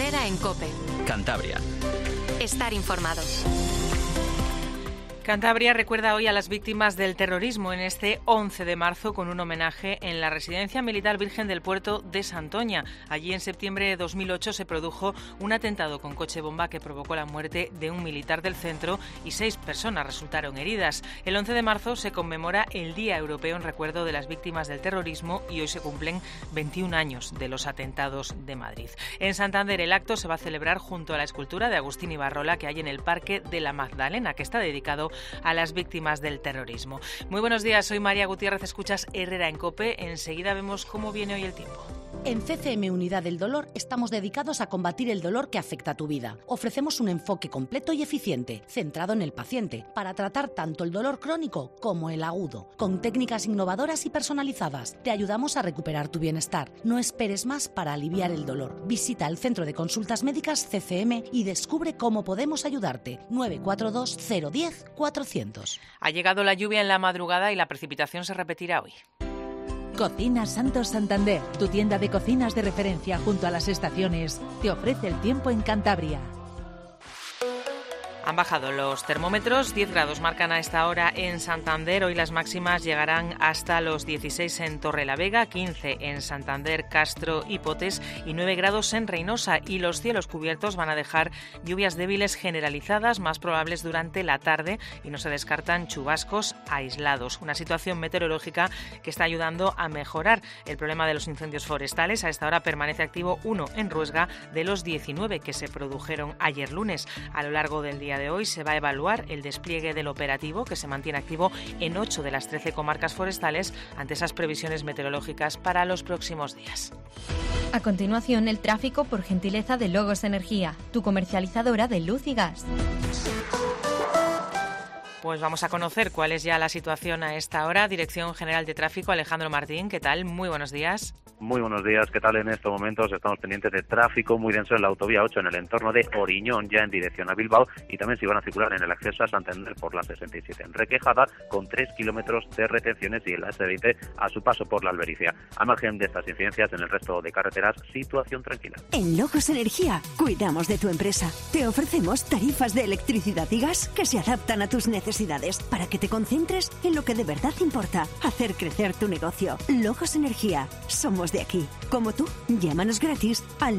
Herrera en COPE. Cantabria. Estar informado. Cantabria recuerda hoy a las víctimas del terrorismo en este 11 de marzo con un homenaje en la Residencia Militar Virgen del Puerto de Santoña. Allí en septiembre de 2008 se produjo un atentado con coche bomba que provocó la muerte de un militar del centro y 6 personas resultaron heridas. El 11 de marzo se conmemora el Día Europeo en recuerdo de las víctimas del terrorismo y hoy se cumplen 21 años de los atentados de Madrid. En Santander el acto se va a celebrar junto a la escultura de Agustín Ibarrola que hay en el Parque de la Magdalena, que está dedicado a las víctimas del terrorismo. Muy buenos días, soy María Gutiérrez, escuchas Herrera en COPE. Enseguida vemos cómo viene hoy el tiempo. En CCM Unidad del Dolor estamos dedicados a combatir el dolor que afecta a tu vida. Ofrecemos un enfoque completo y eficiente, centrado en el paciente, para tratar tanto el dolor crónico como el agudo. Con técnicas innovadoras y personalizadas, te ayudamos a recuperar tu bienestar. No esperes más para aliviar el dolor. Visita el Centro de Consultas Médicas CCM y descubre cómo podemos ayudarte. 942 010 400. Ha llegado la lluvia en la madrugada y la precipitación se repetirá hoy. Cocinas Santos Santander, tu tienda de cocinas de referencia junto a las estaciones, te ofrece el tiempo en Cantabria. Han bajado los termómetros, 10 grados marcan a esta hora en Santander. Hoy las máximas llegarán hasta los 16 en Torrelavega, 15 en Santander, Castro y Potes y 9 grados en Reynosa. Y los cielos cubiertos van a dejar lluvias débiles generalizadas, más probables durante la tarde, y no se descartan chubascos aislados. Una situación meteorológica que está ayudando a mejorar el problema de los incendios forestales. A esta hora permanece activo uno en Ruesga de los 19 que se produjeron ayer lunes. A lo largo del día de hoy se va a evaluar el despliegue del operativo que se mantiene activo en 8 de las 13 comarcas forestales ante esas previsiones meteorológicas para los próximos días. A continuación, el tráfico por gentileza de Logos Energía, tu comercializadora de luz y gas. Pues vamos a conocer cuál es ya la situación a esta hora. Dirección General de Tráfico, Alejandro Martín, ¿qué tal? Muy buenos días. Muy buenos días, ¿qué tal? En estos momentos estamos pendientes de tráfico muy denso en la autovía 8 en el entorno de Oriñón, ya en dirección a Bilbao, y también si van a circular en el acceso a Santander por la 67 en Requejada, con 3 kilómetros de retenciones, y en la S20 a su paso por la Albericia. A margen de estas incidencias, en el resto de carreteras, situación tranquila. En Logos Energía cuidamos de tu empresa. Te ofrecemos tarifas de electricidad y gas que se adaptan a tus necesidades para que te concentres en lo que de verdad importa, hacer crecer tu negocio. Logos Energía, somos de aquí. Como tú, llámanos gratis al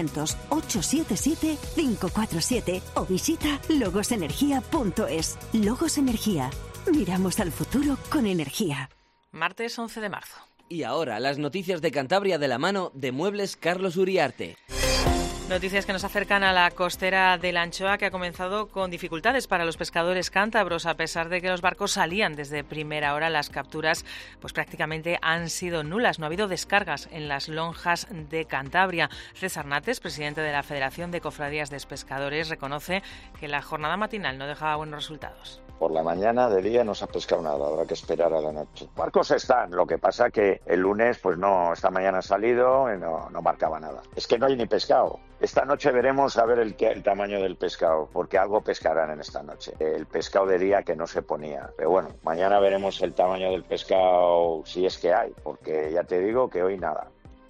900-877-547 o visita logosenergia.es. Logos Energía. Miramos al futuro con energía. Martes 11 de marzo. Y ahora las noticias de Cantabria de la mano de Muebles Carlos Uriarte. Noticias que nos acercan a la costera de la Anchoa, que ha comenzado con dificultades para los pescadores cántabros. A pesar de que los barcos salían desde primera hora, las capturas pues prácticamente han sido nulas. No ha habido descargas en las lonjas de Cantabria. César Nates, presidente de la Federación de Cofradías de Pescadores, reconoce que la jornada matinal no dejaba buenos resultados. Por la mañana, de día, no se ha pescado nada, habrá que esperar a la noche. Barcos están, lo que pasa que el lunes, pues no, esta mañana ha salido y no marcaba nada. Es que no hay ni pescado. Esta noche veremos a ver el tamaño del pescado, porque algo pescarán en esta noche. El pescado de día que no se ponía. Pero bueno, mañana veremos el tamaño del pescado, si es que hay, porque ya te digo que hoy nada.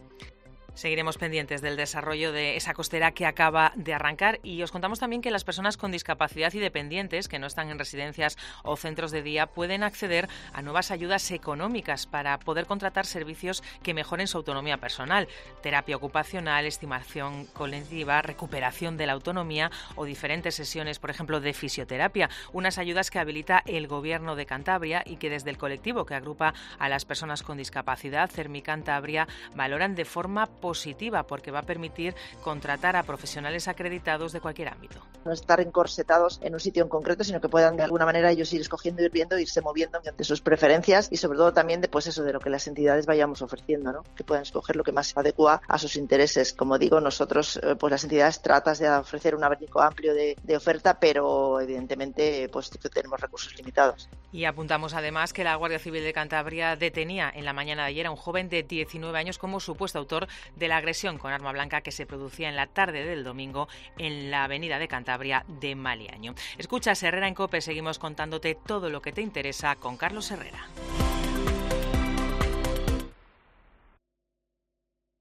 Seguiremos pendientes del desarrollo de esa costera que acaba de arrancar, y os contamos también que las personas con discapacidad y dependientes que no están en residencias o centros de día pueden acceder a nuevas ayudas económicas para poder contratar servicios que mejoren su autonomía personal, terapia ocupacional, estimación colectiva, recuperación de la autonomía o diferentes sesiones, por ejemplo, de fisioterapia. Unas ayudas que habilita el Gobierno de Cantabria y que desde el colectivo que agrupa a las personas con discapacidad, CERMI Cantabria, valoran de forma positiva, porque va a permitir contratar a profesionales acreditados de cualquier ámbito. No estar encorsetados en un sitio en concreto, sino que puedan de alguna manera ellos ir escogiendo, ir viendo, irse moviendo de sus preferencias y sobre todo también de de lo que las entidades vayamos ofreciendo, ¿no? Que puedan escoger lo que más se adecua a sus intereses. Como digo, nosotros pues las entidades tratan de ofrecer un abanico amplio de oferta, pero evidentemente pues tenemos recursos limitados. Y apuntamos además que la Guardia Civil de Cantabria detenía en la mañana de ayer a un joven de 19 años como supuesto autor de la agresión con arma blanca que se producía en la tarde del domingo en la avenida de Cantabria de Maliaño. Escuchas Herrera en COPE, seguimos contándote todo lo que te interesa con Carlos Herrera.